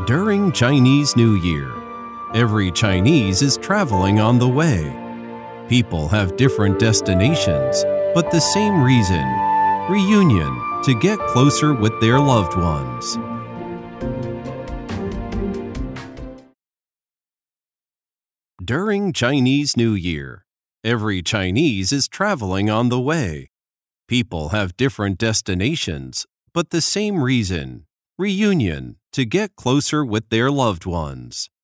During Chinese New Year, every Chinese is traveling on the way. People have different destinations, but the same reason: reunion, to get closer with their loved ones. During Chinese New Year, every Chinese is traveling on the way. People have different destinations, but the same reason: reunion, to get closer with their loved ones.